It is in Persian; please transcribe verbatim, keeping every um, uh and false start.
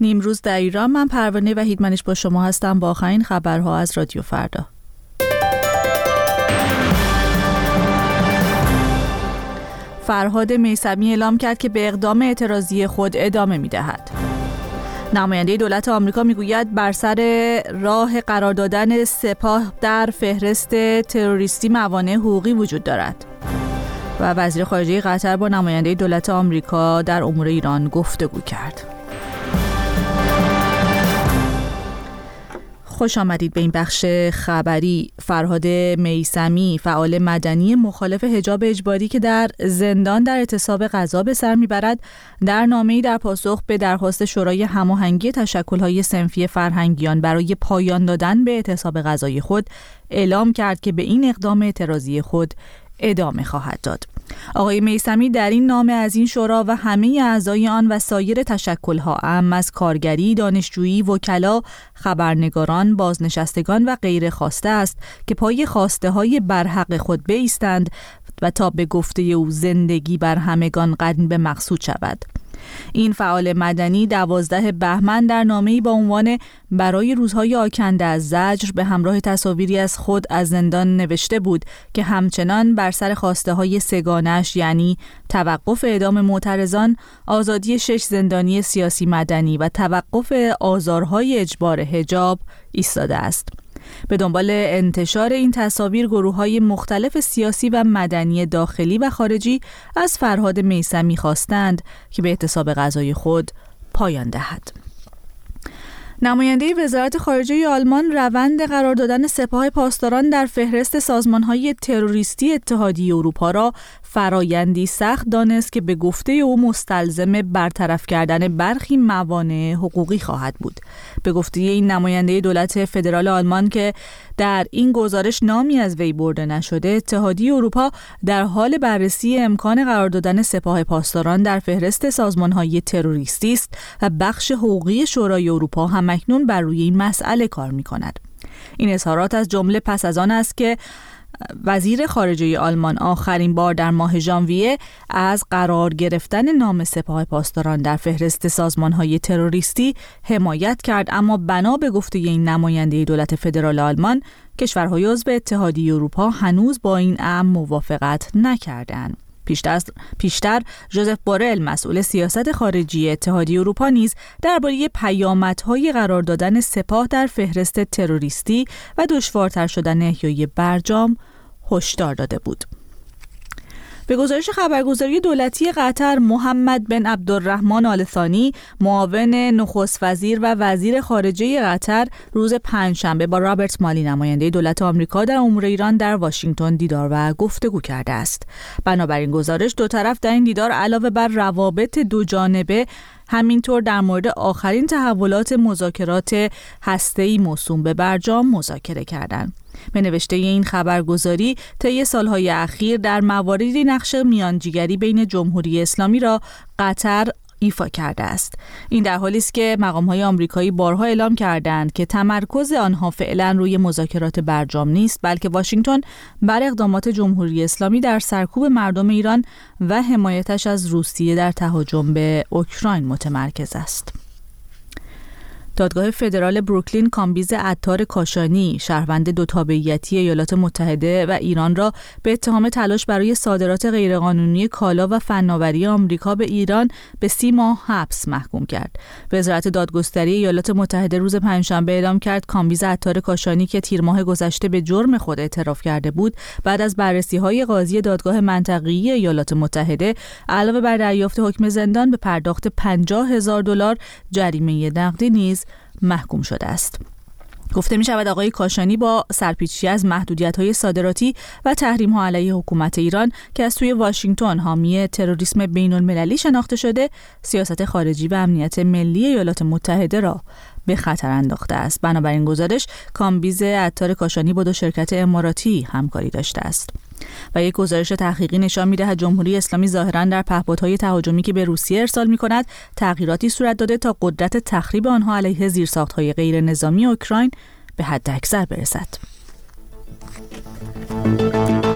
نیمروز در ایران. من پروانه وحیدمنش با شما هستم با آخرین خبرها از رادیو فردا. فرهاد میثمی اعلام کرد که به اقدام اعتراضی خود ادامه می‌دهد. نماینده دولت آمریکا میگوید بر سر راه قرار دادن سپاه در فهرست تروریستی موانع حقوقی وجود دارد. و وزیر خارجه قطر با نماینده دولت آمریکا در امور ایران گفتگو کرد. خوش آمدید به این بخش خبری. فرهاد میثمی، فعال مدنی مخالف حجاب اجباری که در زندان در اعتصاب غذا به سر میبرد، در نامه‌ای در پاسخ به درخواست شورای هماهنگی تشکل‌های صنفی فرهنگیان برای پایان دادن به اعتصاب غذای خود اعلام کرد که به این اقدام اعتراضی خود ادامه خواهد داد. آقای میثمی در این نامه از این شورا و همه اعضای آن و سایر تشکل‌ها اعم از کارگری، دانشجویی، وکلا، خبرنگاران، بازنشستگان و غیره خواسته است که پای خواسته‌های برحق خود بایستند و تا به گفته او زندگی بر همگان قدم به مقصود شود. این فعال مدنی دوازده بهمن در نامه‌ای با عنوان برای روزهای آکنده از زجر به همراه تصاویری از خود از زندان نوشته بود که همچنان بر سر خواسته‌های سگانش، یعنی توقف اعدام معترضان، آزادی شش زندانی سیاسی مدنی و توقف آزارهای اجبار حجاب ایستاده است. به دنبال انتشار این تصاویر گروه‌های مختلف سیاسی و مدنی داخلی و خارجی از فرهاد میثمی خواستند که به اعتصاب غذای خود پایان دهد. نماینده وزارت خارجه آلمان روند قرار دادن سپاه پاسداران در فهرست سازمان‌های تروریستی اتحادیه اروپا را فرایندی سخت دانست که به گفته او مستلزم برطرف کردن برخی موانع حقوقی خواهد بود. به گفته این نماینده دولت فدرال آلمان که در این گزارش نامی از وی برده نشده، اتحادیه اروپا در حال بررسی امکان قرار دادن سپاه پاسداران در فهرست سازمان‌های تروریستی است و بخش حقوقی شورای اروپا همکنون بر روی این مسئله کار می‌کند. این اظهارات از جمله پس از آن است که وزیر خارجه آلمان آخرین بار در ماه ژانویه از قرار گرفتن نام سپاه پاسداران در فهرست سازمان‌های تروریستی حمایت کرد، اما بنا به گفته این نماینده دولت فدرال آلمان، کشورهای عضو اتحادیه اروپا هنوز با این امر موافقت نکردند. پیشتر پیشتر ژوزف بورل، مسئول سیاست خارجی اتحادیه اروپا، نیز درباره پیامدهای قرار دادن سپاه در فهرست تروریستی و دشوارتر شدن احیای برجام هشدار داده بود. به گزارش خبرگزاری دولتی قطر، محمد بن عبدالرحمن آل ثانی، معاون نخست وزیر و وزیر خارجه قطر، روز پنجشنبه با رابرت مالی، نماینده دولت آمریکا در امور ایران، در واشنگتن دیدار و گفتگو کرده است. بنابراین گزارش دو طرف در این دیدار علاوه بر روابط دو جانبه همینطور در مورد آخرین تحولات مذاکرات هسته‌ای موسوم به برجام مذاکره کردند. به نوشته این خبرگزاری، طی سالهای اخیر در مواردی نقش میانجیگری بین جمهوری اسلامی را قطر ایفا کرده است. این در حالی است که مقام‌های آمریکایی بارها اعلام کردند که تمرکز آنها فعلا روی مذاکرات برجام نیست، بلکه واشنگتن بر اقدامات جمهوری اسلامی در سرکوب مردم ایران و حمایتش از روسیه در تهاجم به اوکراین متمرکز است. دادگاه فدرال بروکلین کامبیز عطار کاشانی، شهروند دو تابعیتی ایالات متحده و ایران، را به اتهام تلاش برای صادرات غیرقانونی کالا و فناوری آمریکا به ایران به سی ماه حبس محکوم کرد. وزارت دادگستری ایالات متحده روز پنجشنبه اعلام کرد کامبیز عطار کاشانی که تیر ماه گذشته به جرم خود اعتراف کرده بود، بعد از بررسی‌های قاضی دادگاه منطقه‌ای ایالات متحده علاوه بر دریافت حکم زندان به پرداخت پنجاه هزار دلار جریمه نقدی نیز محکوم شده است. گفته می شود آقای کاشانی با سرپیچی از محدودیت‌های صادراتی و تحریم‌ها علیه حکومت ایران که از سوی واشنگتن حامی تروریسم بین‌المللی شناخته شده، سیاست خارجی و امنیت ملی ایالات متحده را به خطر انداخته است. بنابراین گزارش، کامبیز عطار کاشانی با دو شرکت اماراتی همکاری داشته است. و یک گزارش تحقیقی نشان می‌دهد جمهوری اسلامی ظاهراً در پهپادهای تهاجمی که به روسیه ارسال می‌کند تغییراتی صورت داده تا قدرت تخریب آنها علیه زیرساخت‌های غیر نظامی اوکراین به حد اکثر برسد.